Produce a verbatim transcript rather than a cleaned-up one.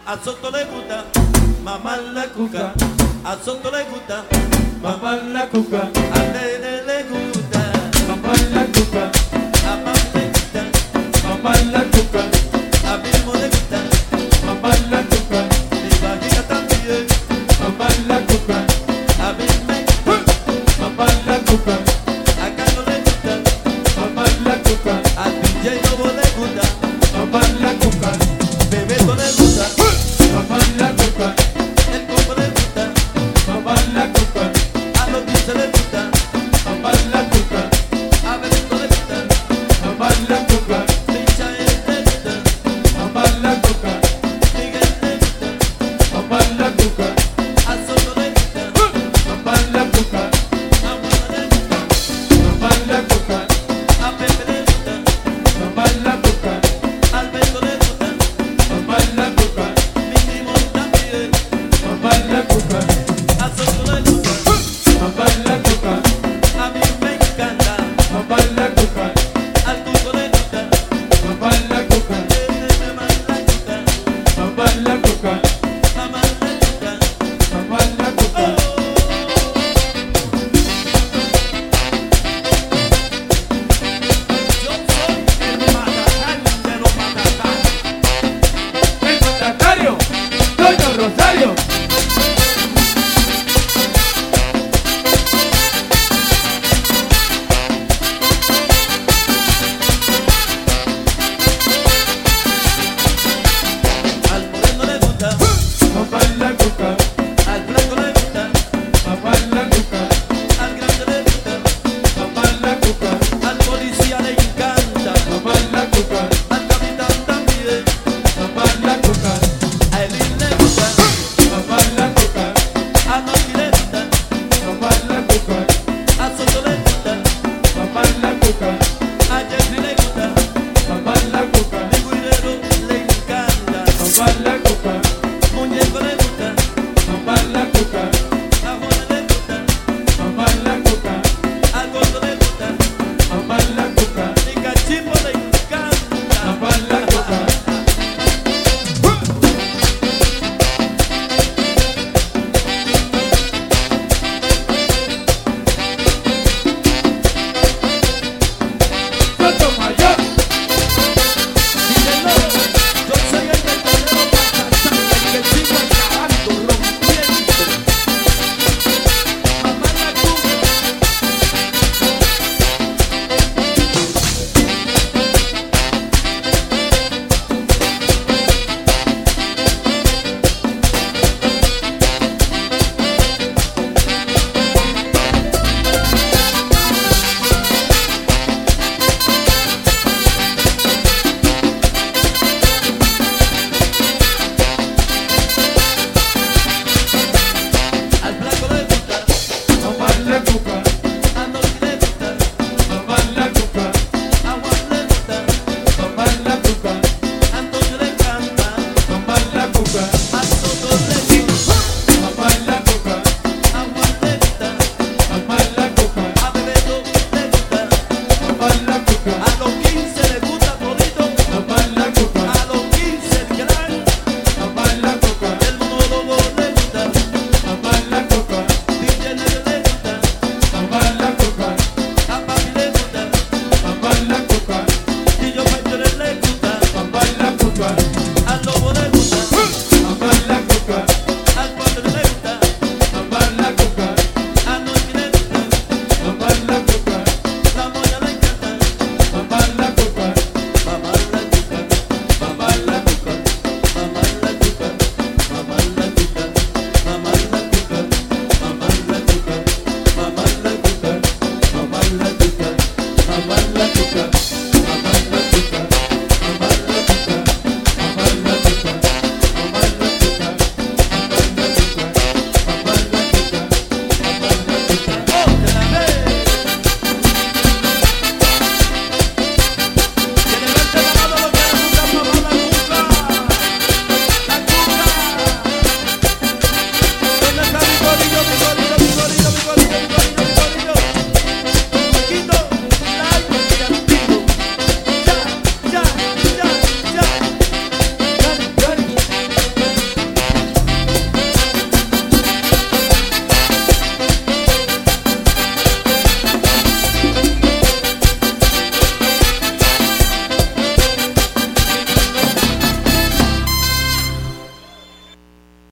a Soto le gusta mamar la cuca, a Soto le gusta mamar la cuca, a Nene le gusta mamar la cuca, a Mami le gusta mamar la cuca, a Mimo le gusta mamar la cuca, mi vaquita también, mamar la cuca, a mí me gusta mamar la cuca, a Carlos le gusta mamar la cuca, a D J Lobo le gusta mamar la cuca, Bebeto le gusta mamar la cuca, el combo le gusta mamar la cuca, a los dulces le gusta mamar la cuca, a Bebeto le gusta mamar la cuca, Michael le gusta mamar la cuca, Miguel le gusta mamar la cuca, a Soto le gusta mamar la cuca, a Juana le gusta mamar la cuca, a Pepe le gusta mamar la cuca, a Alberto le gusta mamar la cuca, mi Limón también mamar la cuca, a Soto le gusta mamar la cuca, a mí me encanta mamar la cuca, al Tuco le gusta mamar la cuca, mamar la cuca mamar la cuca, mamar la cuca mamar la cuca. yo soy el matatán de los matatán. El mandatario, Doña Rosario. Al moreno le gusta, Mamar la cuca, al blanco le gusta, mamar la cuca, al grande le gusta, mamar la cuca, al policía le encanta, mamar la cuca, al capitán también, mamar la cuca, a Elin le gusta, mamar la cuca, a Noti le gusta, mamar la cuca, a Soto le gusta, mamar la cuca, a Jeffrey le gusta, mamar la cuca, mi guirero le encanta, mamar la cuca, muñeco le